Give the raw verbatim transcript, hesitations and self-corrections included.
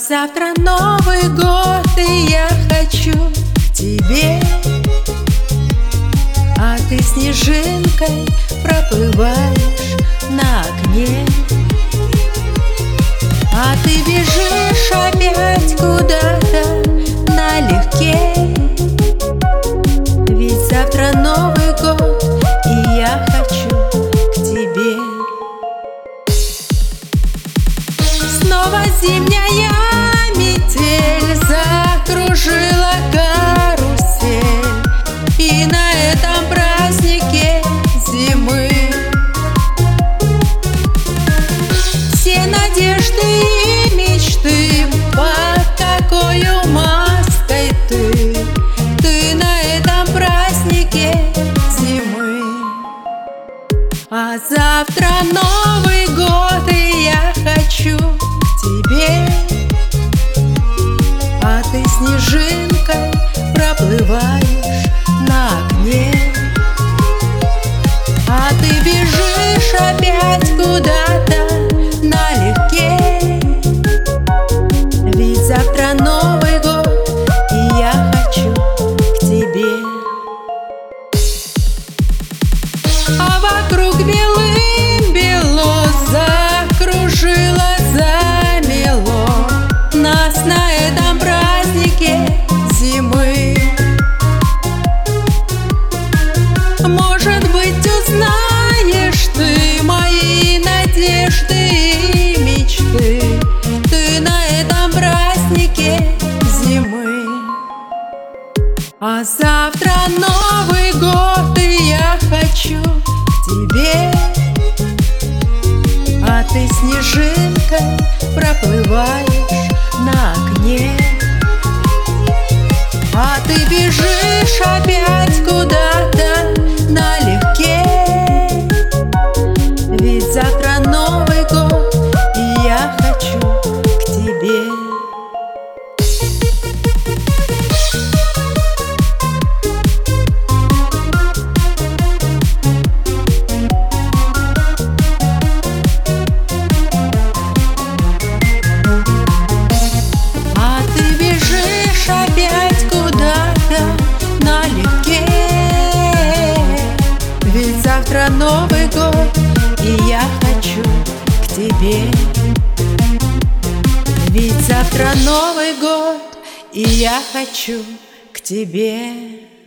завтра Новый год, и я хочу к тебе. А ты снежинкой проплываешь на окне. А ты бежишь опять куда-то налегке. Ведь завтра Новый год, и я хочу к тебе. Снова зимняя метель закружила карусель, и на этом празднике зимы все надежды и мечты, под какою маской ты, ты на этом празднике зимы. А завтра Новый год, и я хочу к тебе. А ты снежинкой проплываешь на окне. А ты бежишь опять куда-то налегке. Ведь завтра Новый год, и я хочу к тебе. А вокруг белым-бело закружило, замело нас на этом празднике зимы. Может быть, узнаешь ты мои надежды и мечты, ты на этом празднике зимы. А завтра Новый год, и я хочу к тебе. А ты снежинкой проплываешь на окне. А ты бежишь опять куда-то налегке. Ведь завтра Новый год, и я хочу к тебе. А ты бежишь опять куда-то налегке. Ведь завтра Новый год, и я хочу к тебе. Ведь завтра Новый год, и я хочу к тебе.